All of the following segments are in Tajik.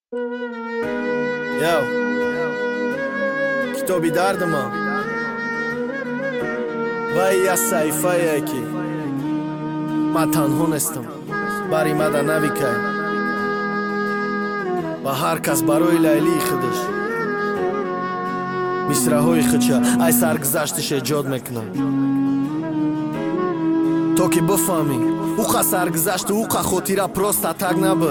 یو کتابی درد ما و یه صحیفه که من تنها نستم باری مده نوی که و هر کس برای لیلی خودش مصره های خودشه ای سرگذشتش ایجاد میکنم تا که بفهمی اوقا سرگذشت اوقا خاطره پروستا تگ نبود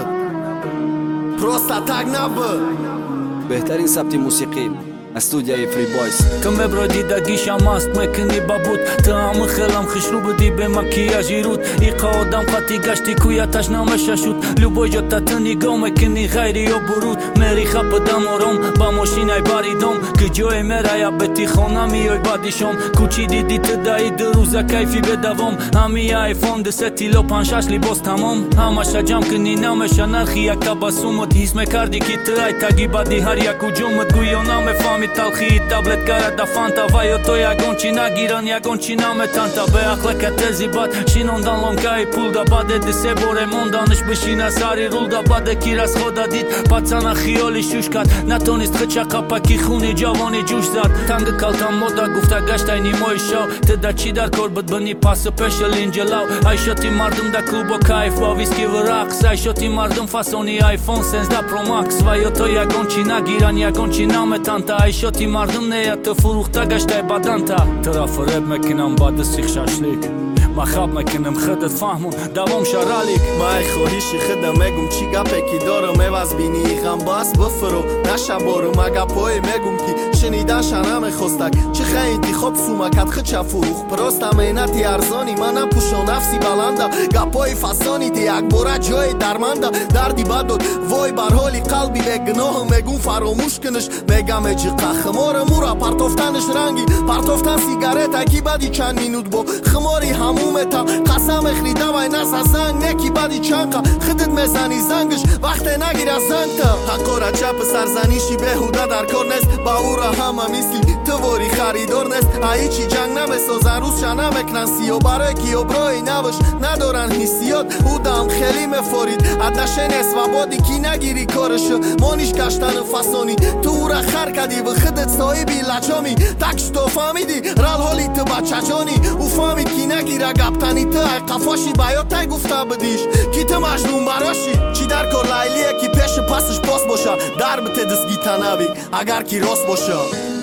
بهترین ثبت موسیقی استودیوی فری بویز که مبرادی دگیش ماست مکنی بابود تمام خیلم خشرو بودی به مکیاژی رود ایقا آدم قطی گشتی کویتش نامشه شد لوبای جتا تنیگاه مکنی غیری یا برود مری خب دم آرام با ماشین ای باریدم که جای مره یا بتی خانه میای بادیشم کوچی دیدی تدایی دو روزه کیفی بدوام همی ایفون دستی لو پنشش لیباس تمام همش جمع کنی نامشه نرخی یک تبسومت حس میکردی که تای تگی بادی هر یک جمعت گویا نمیفهمی تلخی تابلت گره دفانتا وایو تو یگون چی نگیرن یگون چی نامتانتا به اخلک تزی باد شینوندان لونکای پول دا باده دسه بوره موندانش بشینه ساری رول دا باده کیر از خدا دید پاتسانا خیالی شوش کد نتونست خچه قپکی خونی جوانی جوش زد تنگ کلتان مودا گفته گشت ای نیمای شو تدا چی در کار بد بنی پاسو پشل اینجلاو ای شوتی مردم دا کلوب و کایف با ویسکی و رقص ای شوتی مردم فاسونی ایفون 16 پرو ماکس وایو تو یگون چی نگیرن یگون چی نامتانتا ای شوتی مردم نیت فروخته گشته بدن تا طرف رب میکنم بعد سیخ شاشلیک ما خواب میکنم خودت فهمون دوام شرالیک ما ای خواهیشی خودم میگم چی گپه کی دارم ایواز بینی ایغم باز بفرو نشه بارو ما گپای میگم کی شنیدن شنم خستک چه خیلی خوب سومکت خچه فروخ پروست مینتی ارزانی من نپوشو نفسی بلنده گپای فسانی دی یک بوره جای درمنده دردی بدود وای بر حالی قلبی به گناه میگم فراموش کنش میگم اجی خمار مورا پرتوفتنش رنگی پرتوفتن سیگارت اکی بدی چند مینوت بو خماری همومتا قسم اخریده وای نسا زنگ نکی بدی چنقا خودت میزنی زنگش وقت نگیر از زنگ تا حقارا چپ سرزنیشی بهوده در کار نست با او را همه مثلی تواری خریدار نست ای چی جنگ نمیسازن روز شنه مکنن سیو برای کیو برای نوش ندارن حسیات او دم خیلی مفارید ادنشه نست و بادی کی نگیری کارشو مانیش کشتن فسانی تو او را خر کدی و خودت صاحبی لچامی تکش تو فهمیدی رال حالی تو بچه جانی او فهمید کی نگیره گپتنی تو ای قفاشی بیات تای گفته بدیش کی تو مجنون براشی چی در کار لیلیه کی پیش پسش پاس باشه در بته دستگی تنوی اگر کی راست باشه